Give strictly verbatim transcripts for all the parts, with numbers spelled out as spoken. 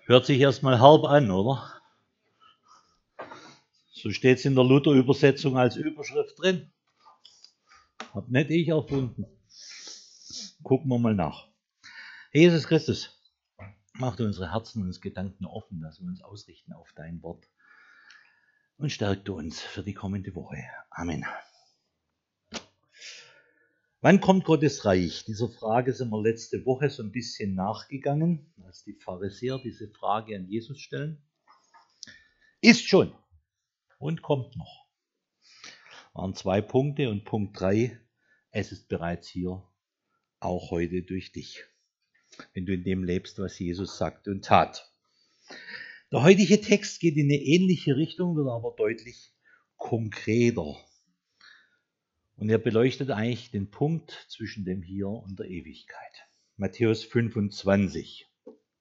Hört sich erstmal herb an, oder? So steht es in der Luther-Übersetzung als Überschrift drin. Hab nicht ich erfunden. Gucken wir mal nach. Jesus Christus, macht unsere Herzen und Gedanken offen, dass wir uns ausrichten auf dein Wort und stärkte uns für die kommende Woche. Amen. Wann kommt Gottes Reich? Dieser Frage sind wir letzte Woche so ein bisschen nachgegangen, als die Pharisäer diese Frage an Jesus stellen. Ist schon und kommt noch. Waren zwei Punkte und Punkt drei, es ist bereits hier, auch heute durch dich, wenn du in dem lebst, was Jesus sagte und tat. Der heutige Text geht in eine ähnliche Richtung, wird aber deutlich konkreter. Und er beleuchtet eigentlich den Punkt zwischen dem Hier und der Ewigkeit. Matthäus fünfundzwanzig.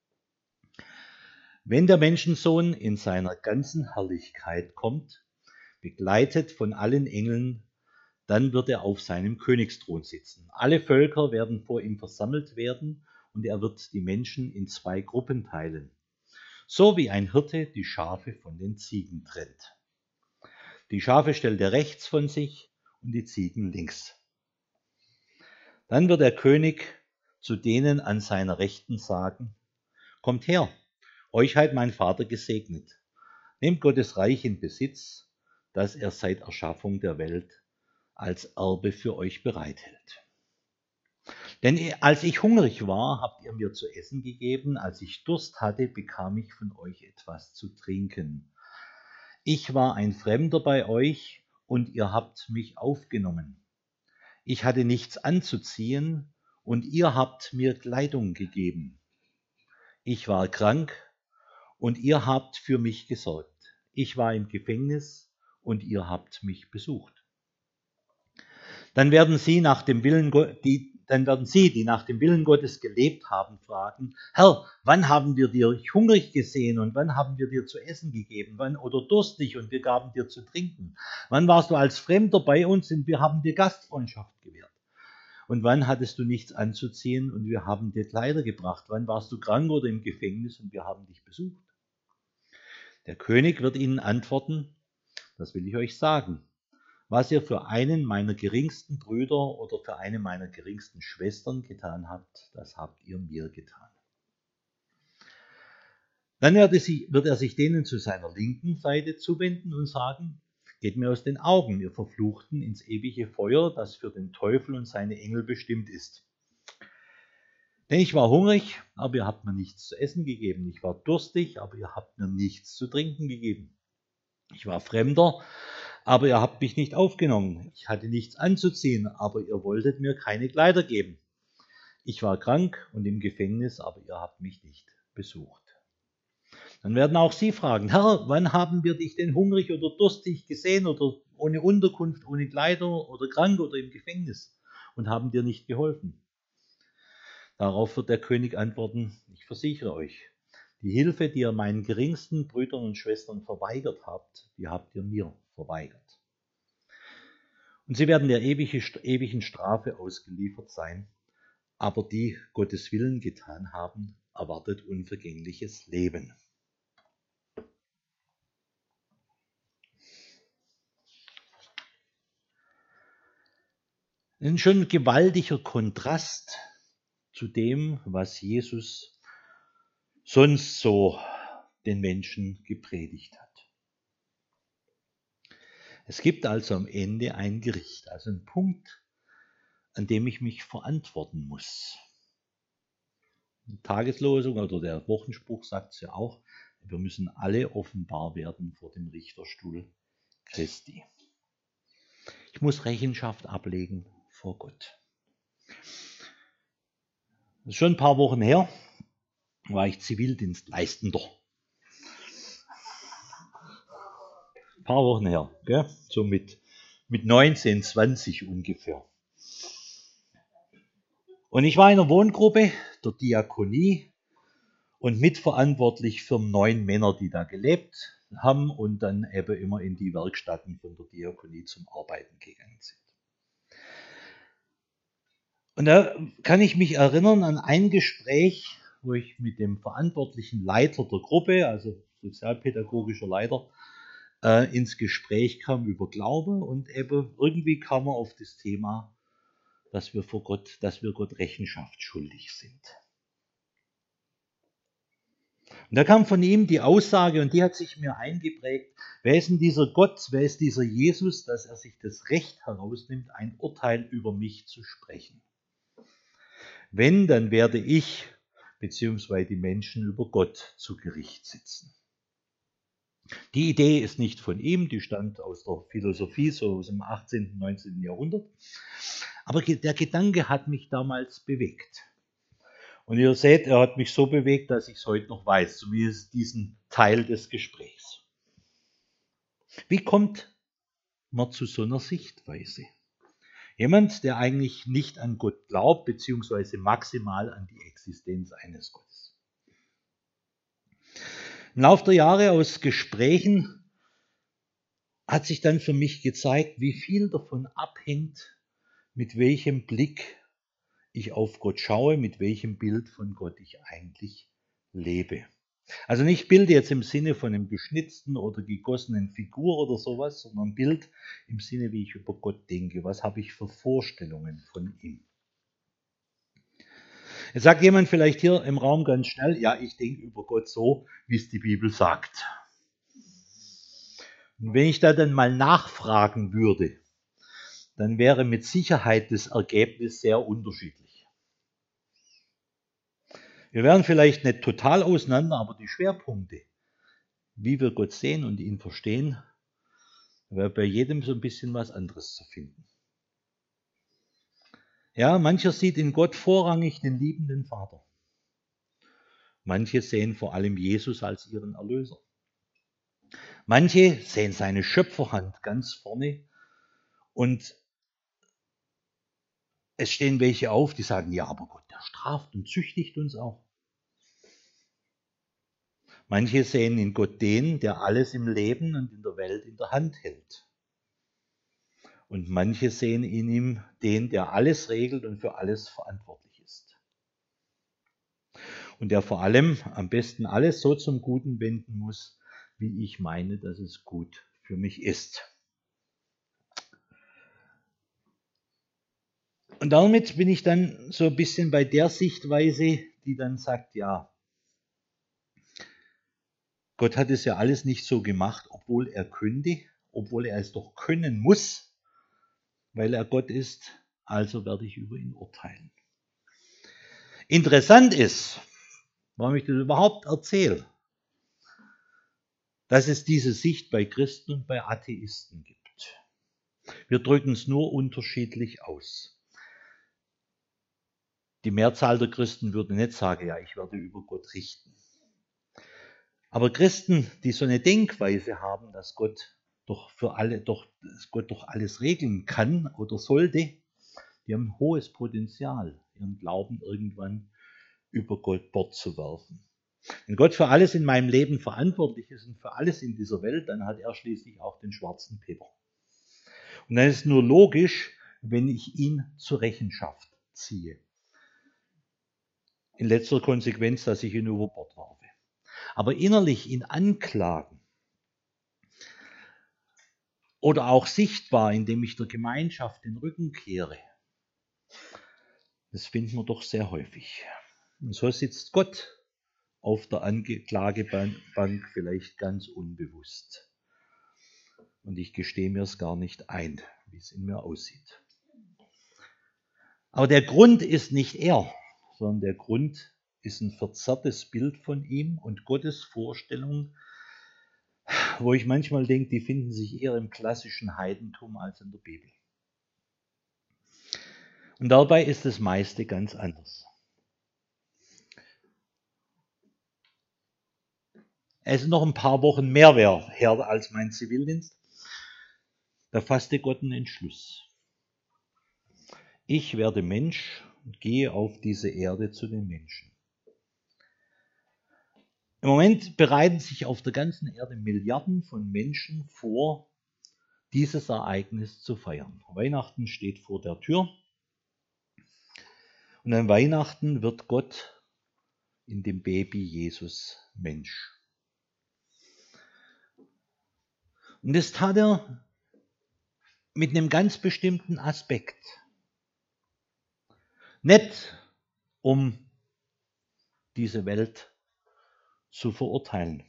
Wenn der Menschensohn in seiner ganzen Herrlichkeit kommt, begleitet von allen Engeln, dann wird er auf seinem Königsthron sitzen. Alle Völker werden vor ihm versammelt werden und er wird die Menschen in zwei Gruppen teilen. So wie ein Hirte die Schafe von den Ziegen trennt. Die Schafe stellt er rechts von sich und die Ziegen links. Dann wird der König zu denen an seiner Rechten sagen: Kommt her, euch hat mein Vater gesegnet. Nehmt Gottes Reich in Besitz, das er seit Erschaffung der Welt als Erbe für euch bereithält. Denn als ich hungrig war, habt ihr mir zu essen gegeben, als ich Durst hatte, bekam ich von euch etwas zu trinken. Ich war ein Fremder bei euch und ihr habt mich aufgenommen. Ich hatte nichts anzuziehen und ihr habt mir Kleidung gegeben. Ich war krank und ihr habt für mich gesorgt. Ich war im Gefängnis und ihr habt mich besucht. Dann werden sie nach dem Willen, die, dann werden sie, die nach dem Willen Gottes gelebt haben, fragen: Herr, wann haben wir dich hungrig gesehen und wann haben wir dir zu essen gegeben? Wann oder durstig und wir gaben dir zu trinken? Wann warst du als Fremder bei uns und wir haben dir Gastfreundschaft gewährt? Und wann hattest du nichts anzuziehen und wir haben dir Kleider gebracht? Wann warst du krank oder im Gefängnis und wir haben dich besucht? Der König wird ihnen antworten: Das will ich euch sagen. Was ihr für einen meiner geringsten Brüder oder für eine meiner geringsten Schwestern getan habt, das habt ihr mir getan. Dann wird er sich denen zu seiner linken Seite zuwenden und sagen: Geht mir aus den Augen, ihr Verfluchten, ins ewige Feuer, das für den Teufel und seine Engel bestimmt ist. Denn ich war hungrig, aber ihr habt mir nichts zu essen gegeben. Ich war durstig, aber ihr habt mir nichts zu trinken gegeben. Ich war Fremder, aber ihr habt mich nicht aufgenommen. Ich hatte nichts anzuziehen, aber ihr wolltet mir keine Kleider geben. Ich war krank und im Gefängnis, aber ihr habt mich nicht besucht. Dann werden auch sie fragen: Herr, wann haben wir dich denn hungrig oder durstig gesehen oder ohne Unterkunft, ohne Kleider oder krank oder im Gefängnis und haben dir nicht geholfen? Darauf wird der König antworten: Ich versichere euch, die Hilfe, die ihr meinen geringsten Brüdern und Schwestern verweigert habt, die habt ihr mir verweigert. Und sie werden der ewigen Strafe ausgeliefert sein, aber die Gottes Willen getan haben, erwartet unvergängliches Leben. Ein schon gewaltiger Kontrast zu dem, was Jesus sonst so den Menschen gepredigt hat. Es gibt also am Ende ein Gericht, also einen Punkt, an dem ich mich verantworten muss. Die Tageslosung oder der Wochenspruch sagt es ja auch: Wir müssen alle offenbar werden vor dem Richterstuhl Christi. Ich muss Rechenschaft ablegen vor Gott. Das ist schon ein paar Wochen her, war ich Zivildienstleistender. Ein paar Wochen her, gell? So mit, mit neunzehn, zwanzig ungefähr. Und ich war in einer Wohngruppe der Diakonie und mitverantwortlich für neun Männer, die da gelebt haben und dann eben immer in die Werkstätten von der Diakonie zum Arbeiten gegangen sind. Und da kann ich mich erinnern an ein Gespräch, wo ich mit dem verantwortlichen Leiter der Gruppe, also sozialpädagogischer Leiter, äh, ins Gespräch kam über Glaube und eben irgendwie kam er auf das Thema, dass wir vor Gott, dass wir Gott Rechenschaft schuldig sind. Und da kam von ihm die Aussage, und die hat sich mir eingeprägt: Wer ist denn dieser Gott, wer ist dieser Jesus, dass er sich das Recht herausnimmt, ein Urteil über mich zu sprechen? Wenn, dann werde ich beziehungsweise die Menschen über Gott zu Gericht sitzen. Die Idee ist nicht von ihm, die stammt aus der Philosophie, so aus dem achtzehnten, neunzehnten Jahrhundert. Aber der Gedanke hat mich damals bewegt. Und ihr seht, er hat mich so bewegt, dass ich es heute noch weiß, zumindest diesen Teil des Gesprächs. Wie kommt man zu so einer Sichtweise? Jemand, der eigentlich nicht an Gott glaubt, beziehungsweise maximal an die Existenz eines Gottes. Im Laufe der Jahre aus Gesprächen hat sich dann für mich gezeigt, wie viel davon abhängt, mit welchem Blick ich auf Gott schaue, mit welchem Bild von Gott ich eigentlich lebe. Also nicht Bild jetzt im Sinne von einem geschnitzten oder gegossenen Figur oder sowas, sondern Bild im Sinne, wie ich über Gott denke. Was habe ich für Vorstellungen von ihm? Jetzt sagt jemand vielleicht hier im Raum ganz schnell: Ja, ich denke über Gott so, wie es die Bibel sagt. Und wenn ich da dann mal nachfragen würde, dann wäre mit Sicherheit das Ergebnis sehr unterschiedlich. Wir wären vielleicht nicht total auseinander, aber die Schwerpunkte, wie wir Gott sehen und ihn verstehen, wäre bei jedem so ein bisschen was anderes zu finden. Ja, mancher sieht in Gott vorrangig den liebenden Vater. Manche sehen vor allem Jesus als ihren Erlöser. Manche sehen seine Schöpferhand ganz vorne, und es stehen welche auf, die sagen: Ja, aber Gott, der straft und züchtigt uns auch. Manche sehen in Gott den, der alles im Leben und in der Welt in der Hand hält. Und manche sehen in ihm den, der alles regelt und für alles verantwortlich ist. Und der vor allem am besten alles so zum Guten wenden muss, wie ich meine, dass es gut für mich ist. Und damit bin ich dann so ein bisschen bei der Sichtweise, die dann sagt: Ja, Gott hat es ja alles nicht so gemacht, obwohl er könnte, obwohl er es doch können muss, weil er Gott ist, also werde ich über ihn urteilen. Interessant ist, warum ich das überhaupt erzähle, dass es diese Sicht bei Christen und bei Atheisten gibt. Wir drücken es nur unterschiedlich aus. Die Mehrzahl der Christen würde nicht sagen: Ja, ich werde über Gott richten. Aber Christen, die so eine Denkweise haben, dass Gott doch für alle, doch, dass Gott doch alles regeln kann oder sollte, die haben ein hohes Potenzial, ihren Glauben irgendwann über Gott Bord zu werfen. Wenn Gott für alles in meinem Leben verantwortlich ist und für alles in dieser Welt, dann hat er schließlich auch den schwarzen Peter. Und dann ist es nur logisch, wenn ich ihn zur Rechenschaft ziehe. In letzter Konsequenz, dass ich ihn über Bord werfe. Aber innerlich ihn anklagen oder auch sichtbar, indem ich der Gemeinschaft den Rücken kehre, das finden wir doch sehr häufig. Und so sitzt Gott auf der Anklagebank, vielleicht ganz unbewusst. Und ich gestehe mir es gar nicht ein, wie es in mir aussieht. Aber der Grund ist nicht er, sondern der Grund ist ein verzerrtes Bild von ihm und Gottes Vorstellung, wo ich manchmal denke, die finden sich eher im klassischen Heidentum als in der Bibel. Und dabei ist das meiste ganz anders. Es ist noch ein paar Wochen mehr her als mein Zivildienst. Da fasste Gott einen Entschluss. Ich werde Mensch und gehe auf diese Erde zu den Menschen. Im Moment bereiten sich auf der ganzen Erde Milliarden von Menschen vor, dieses Ereignis zu feiern. Weihnachten steht vor der Tür. Und an Weihnachten wird Gott in dem Baby Jesus Mensch. Und das tat er mit einem ganz bestimmten Aspekt. Nicht um diese Welt zu verurteilen,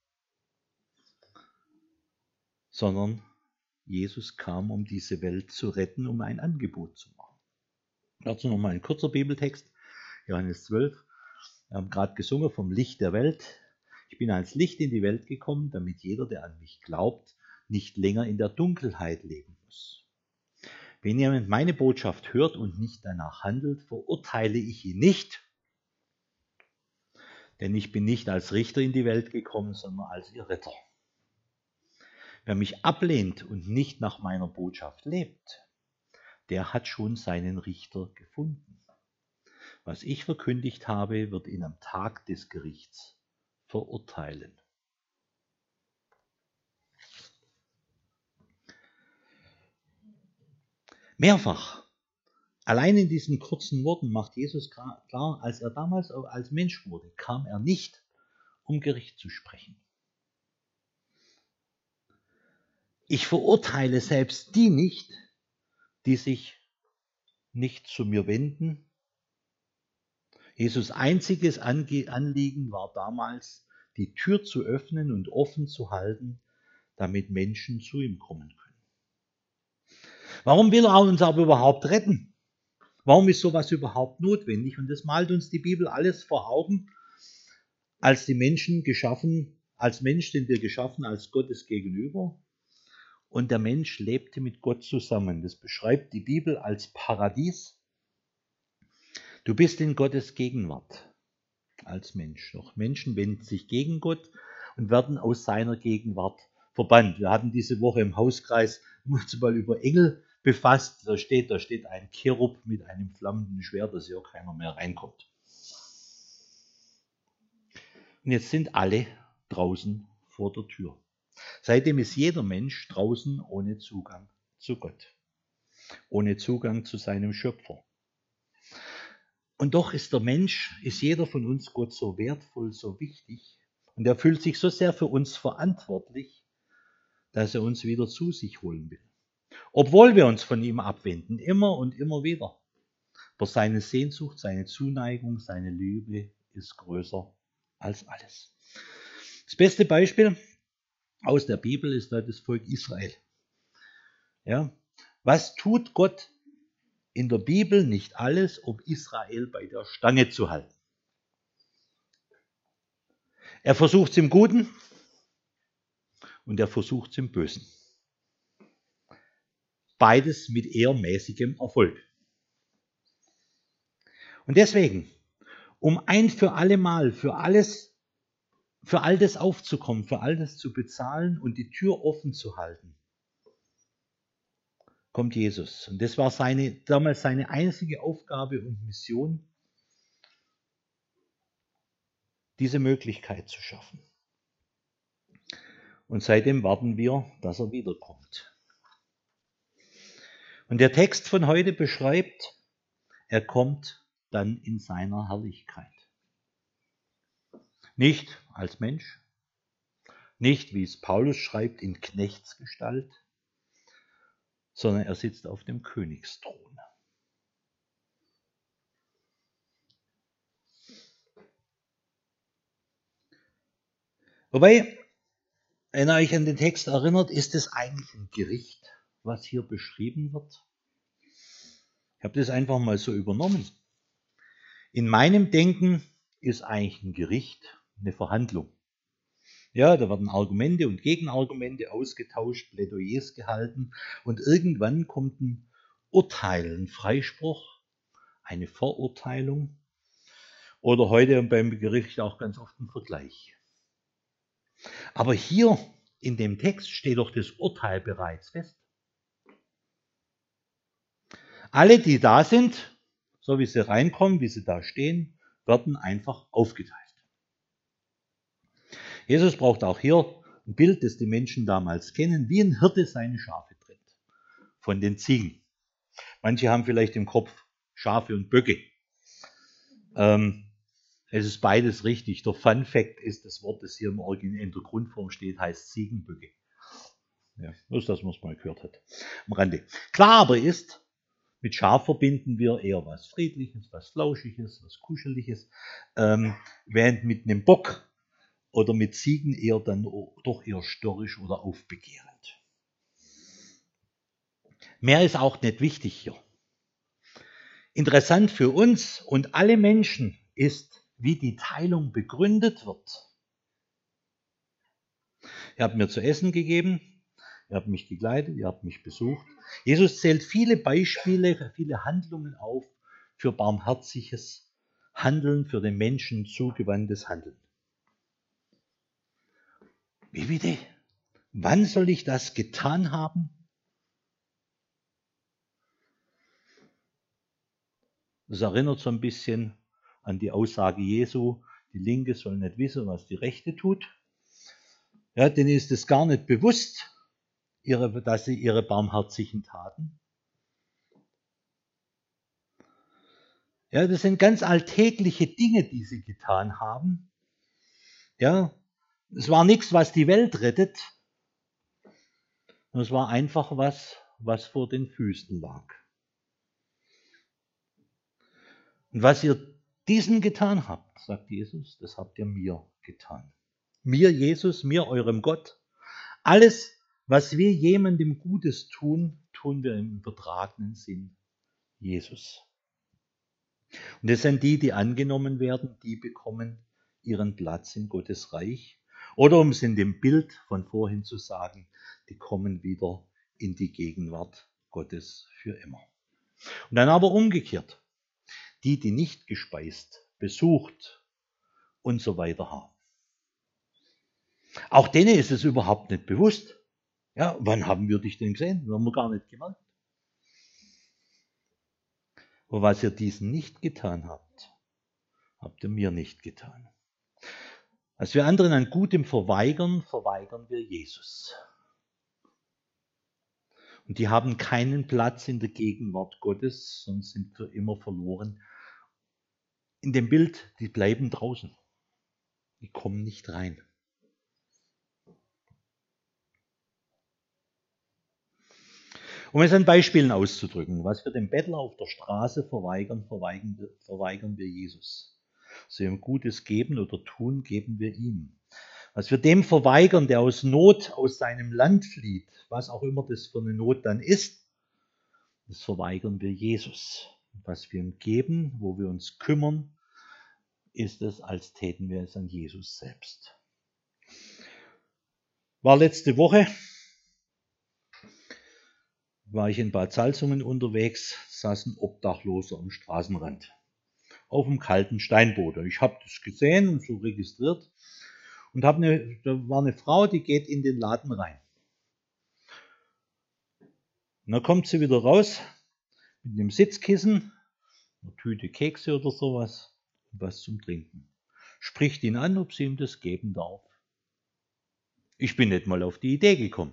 sondern Jesus kam, um diese Welt zu retten, um ein Angebot zu machen. Dazu nochmal ein kurzer Bibeltext, Johannes zwölf. Wir haben gerade gesungen vom Licht der Welt. Ich bin als Licht in die Welt gekommen, damit jeder, der an mich glaubt, nicht länger in der Dunkelheit leben muss. Wenn jemand meine Botschaft hört und nicht danach handelt, verurteile ich ihn nicht, denn ich bin nicht als Richter in die Welt gekommen, sondern als ihr Retter. Wer mich ablehnt und nicht nach meiner Botschaft lebt, der hat schon seinen Richter gefunden. Was ich verkündigt habe, wird ihn am Tag des Gerichts verurteilen. Mehrfach, allein in diesen kurzen Worten macht Jesus klar, als er damals als Mensch wurde, kam er nicht, um Gericht zu sprechen. Ich verurteile selbst die nicht, die sich nicht zu mir wenden. Jesus' einziges Anliegen war damals, die Tür zu öffnen und offen zu halten, damit Menschen zu ihm kommen können. Warum will er uns aber überhaupt retten? Warum ist sowas überhaupt notwendig? Und das malt uns die Bibel alles vor Augen. Als die Menschen geschaffen, als Mensch sind wir geschaffen als Gottes Gegenüber. Und der Mensch lebte mit Gott zusammen. Das beschreibt die Bibel als Paradies. Du bist in Gottes Gegenwart als Mensch. Doch Menschen wenden sich gegen Gott und werden aus seiner Gegenwart verbannt. Wir hatten diese Woche im Hauskreis uns mal über Engel befasst. Da steht, da steht ein Cherub mit einem flammenden Schwert, dass hier keiner mehr reinkommt. Und jetzt sind alle draußen vor der Tür. Seitdem ist jeder Mensch draußen ohne Zugang zu Gott, ohne Zugang zu seinem Schöpfer. Und doch ist der Mensch, ist jeder von uns Gott so wertvoll, so wichtig und er fühlt sich so sehr für uns verantwortlich, dass er uns wieder zu sich holen will. Obwohl wir uns von ihm abwenden, immer und immer wieder. Aber seine Sehnsucht, seine Zuneigung, seine Liebe ist größer als alles. Das beste Beispiel aus der Bibel ist da das Volk Israel. Ja, was tut Gott in der Bibel nicht alles, um Israel bei der Stange zu halten? Er versucht es im Guten und er versucht es im Bösen. Beides mit eher mäßigem Erfolg. Und deswegen, um ein für alle Mal, für alles, für all das aufzukommen, für all das zu bezahlen und die Tür offen zu halten, kommt Jesus. Und das war seine, damals seine einzige Aufgabe und Mission, diese Möglichkeit zu schaffen. Und seitdem warten wir, dass er wiederkommt. Und der Text von heute beschreibt, er kommt dann in seiner Herrlichkeit. Nicht als Mensch, nicht, wie es Paulus schreibt, in Knechtsgestalt, sondern er sitzt auf dem Königsthron. Wobei, wenn ihr euch an den Text erinnert, ist es eigentlich ein Gericht, was hier beschrieben wird. Ich habe das einfach mal so übernommen. In meinem Denken ist eigentlich ein Gericht eine Verhandlung. Ja, da werden Argumente und Gegenargumente ausgetauscht, Plädoyers gehalten und irgendwann kommt ein Urteil, ein Freispruch, eine Verurteilung oder heute beim Gericht auch ganz oft ein Vergleich. Aber hier in dem Text steht doch das Urteil bereits fest. Alle, die da sind, so wie sie reinkommen, wie sie da stehen, werden einfach aufgeteilt. Jesus braucht auch hier ein Bild, das die Menschen damals kennen, wie ein Hirte seine Schafe trennt von den Ziegen. Manche haben vielleicht im Kopf Schafe und Böcke. Ähm, Es ist beides richtig. Der Fun Fact ist, das Wort, das hier im Original in der Grundform steht, heißt Ziegenböcke. Ja, bloß, dass man es mal gehört hat. Am Rande. Klar aber ist, mit Schaf verbinden wir eher was Friedliches, was Flauschiges, was Kuscheliges, ähm, während mit einem Bock oder mit Ziegen eher dann doch eher störrisch oder aufbegehrend. Mehr ist auch nicht wichtig hier. Interessant für uns und alle Menschen ist, wie die Teilung begründet wird. Ihr habt mir zu essen gegeben, ihr habt mich begleitet, ihr habt mich besucht. Jesus zählt viele Beispiele, viele Handlungen auf für barmherziges Handeln, für den Menschen zugewandtes Handeln. Wie bitte? Wann soll ich das getan haben? Das erinnert so ein bisschen an die Aussage Jesu, die Linke soll nicht wissen, was die Rechte tut. Ja, denen ist es gar nicht bewusst, ihre, dass sie ihre barmherzigen Taten. Ja, das sind ganz alltägliche Dinge, die sie getan haben. Ja, es war nichts, was die Welt rettet. Es war einfach was, was vor den Füßen lag. Und was ihr diesen getan habt, sagt Jesus, das habt ihr mir getan. Mir, Jesus, mir, eurem Gott. Alles, was wir jemandem Gutes tun, tun wir im übertragenen Sinn Jesus. Und das sind die, die angenommen werden, die bekommen ihren Platz in Gottes Reich. Oder um es in dem Bild von vorhin zu sagen, die kommen wieder in die Gegenwart Gottes für immer. Und dann aber umgekehrt. Die, die nicht gespeist, besucht und so weiter haben. Auch denen ist es überhaupt nicht bewusst. Ja, wann haben wir dich denn gesehen? Wir haben wir gar nicht gemerkt. Aber was ihr diesen nicht getan habt, habt ihr mir nicht getan. Als wir anderen an Gutem verweigern, verweigern wir Jesus. Und die haben keinen Platz in der Gegenwart Gottes, sondern sind für immer verloren. In dem Bild, die bleiben draußen. Die kommen nicht rein. Um es an Beispielen auszudrücken, was wir dem Bettler auf der Straße verweigern, verweigern wir, verweigern wir Jesus. Was wir ihm Gutes geben oder tun, geben wir ihm. Was wir dem verweigern, der aus Not aus seinem Land flieht, was auch immer das für eine Not dann ist, das verweigern wir Jesus. Was wir ihm geben, wo wir uns kümmern, ist es, als täten wir es an Jesus selbst. War letzte Woche, war ich in Bad Salzungen unterwegs, saß ein Obdachloser am Straßenrand auf dem kalten Steinboden. Ich habe das gesehen und so registriert und hab eine, da war eine Frau, die geht in den Laden rein. Und dann kommt sie wieder raus mit einem Sitzkissen, einer Tüte Kekse oder sowas und was zum Trinken. Spricht ihn an, ob sie ihm das geben darf. Ich bin nicht mal auf die Idee gekommen.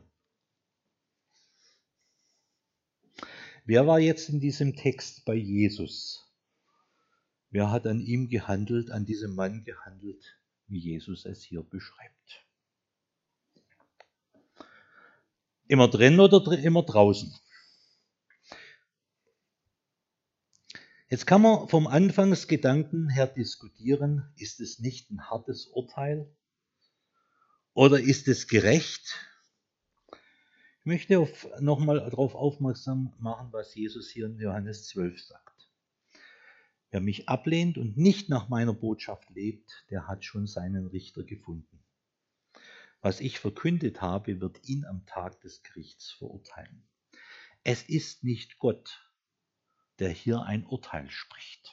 Wer war jetzt in diesem Text bei Jesus? Wer hat an ihm gehandelt, an diesem Mann gehandelt, wie Jesus es hier beschreibt? Immer drin oder immer draußen? Jetzt kann man vom Anfangsgedanken her diskutieren, ist es nicht ein hartes Urteil oder ist es gerecht? Ich möchte auf, nochmal darauf aufmerksam machen, was Jesus hier in Johannes zwölf sagt. Wer mich ablehnt und nicht nach meiner Botschaft lebt, der hat schon seinen Richter gefunden. Was ich verkündet habe, wird ihn am Tag des Gerichts verurteilen. Es ist nicht Gott, der hier ein Urteil spricht.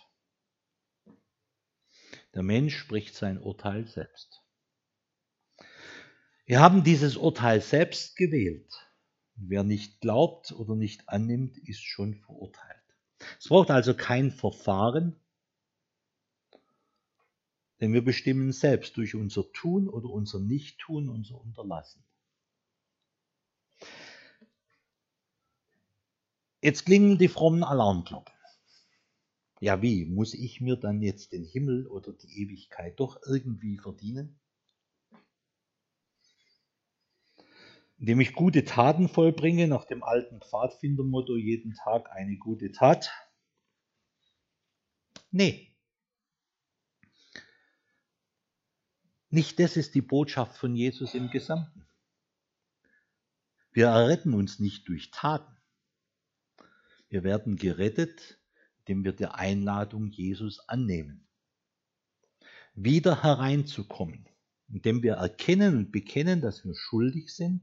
Der Mensch spricht sein Urteil selbst. Wir haben dieses Urteil selbst gewählt. Wer nicht glaubt oder nicht annimmt, ist schon verurteilt. Es braucht also kein Verfahren, denn wir bestimmen selbst durch unser Tun oder unser Nichttun, unser Unterlassen. Jetzt klingen die frommen Alarmglocken. Ja, wie? Muss ich mir dann jetzt den Himmel oder die Ewigkeit doch irgendwie verdienen? Indem ich gute Taten vollbringe, nach dem alten Pfadfindermotto, jeden Tag eine gute Tat? Nee. Nicht das ist die Botschaft von Jesus im Gesamten. Wir erretten uns nicht durch Taten. Wir werden gerettet, indem wir die Einladung Jesus annehmen. Wieder hereinzukommen, indem wir erkennen und bekennen, dass wir schuldig sind.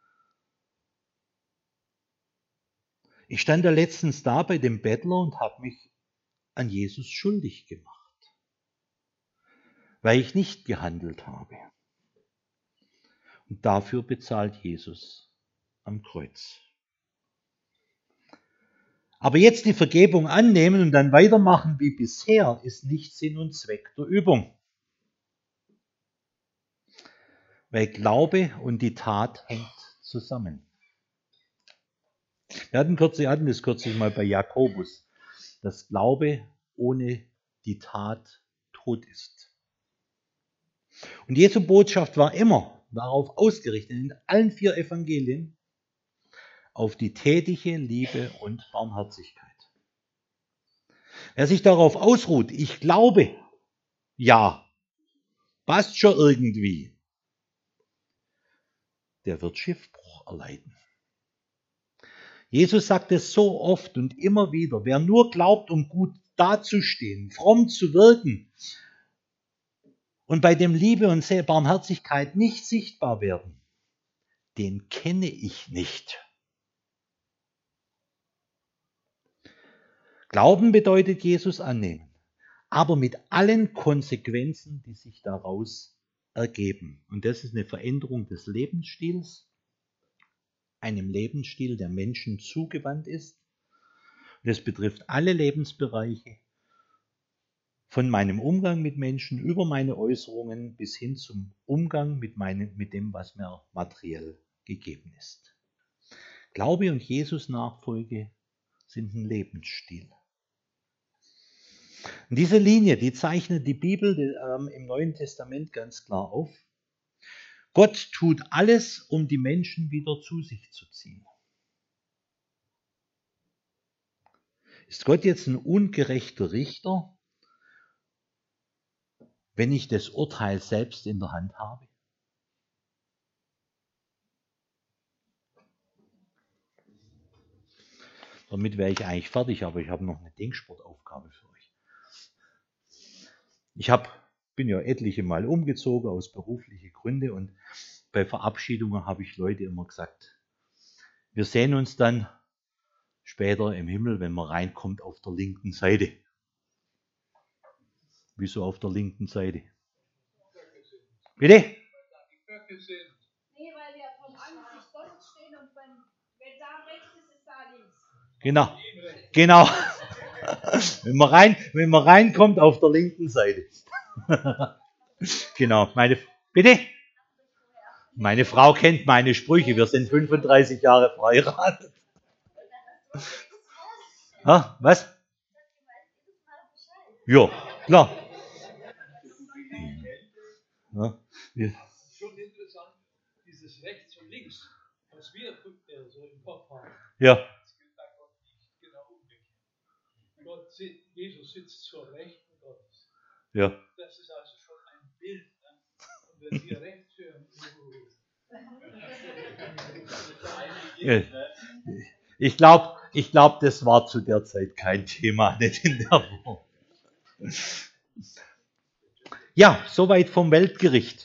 Ich stand ja letztens da bei dem Bettler und habe mich an Jesus schuldig gemacht, weil ich nicht gehandelt habe. Und dafür bezahlt Jesus am Kreuz. Aber jetzt die Vergebung annehmen und dann weitermachen wie bisher, ist nicht Sinn und Zweck der Übung. Weil Glaube und die Tat hängt zusammen. Wir hatten, kürzlich, hatten das kürzlich mal bei Jakobus, dass Glaube ohne die Tat tot ist. Und Jesu Botschaft war immer darauf ausgerichtet, in allen vier Evangelien, auf die tätige Liebe und Barmherzigkeit. Wer sich darauf ausruht, ich glaube, ja, passt schon irgendwie, der wird Schiffbruch erleiden. Jesus sagt es so oft und immer wieder, wer nur glaubt, um gut dazustehen, fromm zu wirken und bei dem Liebe und Barmherzigkeit nicht sichtbar werden, den kenne ich nicht. Glauben bedeutet Jesus annehmen, aber mit allen Konsequenzen, die sich daraus ergeben. Und das ist eine Veränderung des Lebensstils, einem Lebensstil, der Menschen zugewandt ist. Und das betrifft alle Lebensbereiche, von meinem Umgang mit Menschen über meine Äußerungen bis hin zum Umgang mit, meinem, mit dem, was mir materiell gegeben ist. Glaube und Jesus-Nachfolge sind ein Lebensstil. Und diese Linie, die zeichnet die Bibel ähm, im Neuen Testament ganz klar auf. Gott tut alles, um die Menschen wieder zu sich zu ziehen. Ist Gott jetzt ein ungerechter Richter, wenn ich das Urteil selbst in der Hand habe? Damit wäre ich eigentlich fertig, aber ich habe noch eine Denksportaufgabe für euch. Ich hab, bin ja etliche Mal umgezogen aus beruflichen Gründen und bei Verabschiedungen habe ich Leute immer gesagt, wir sehen uns dann später im Himmel, wenn man reinkommt, auf der linken Seite. Wieso auf der linken Seite? Bitte? Nee, weil wir vom Angesicht Gottes stehen und wenn, wenn da rechts ist, ist da links. Genau, genau. Wenn man, rein, wenn man reinkommt, auf der linken Seite. Genau, meine, bitte? Meine Frau kennt meine Sprüche, wir sind fünfunddreißig Jahre verheiratet. Ha, was? Ja, klar. Ja, ja. Das ist schon interessant, dieses rechts und links, was wir so im Kopf haben. Ja. Das gilt bei Gott nicht genau umgekehrt. Gott, Jesus sitzt zur Rechten Gottes. Ja. Das ist also schon ein Bild. Ne? Und wenn wir rechts hören, ich glaube, ich glaub, das war zu der Zeit kein Thema, nicht in der Form. Ja, soweit vom Weltgericht.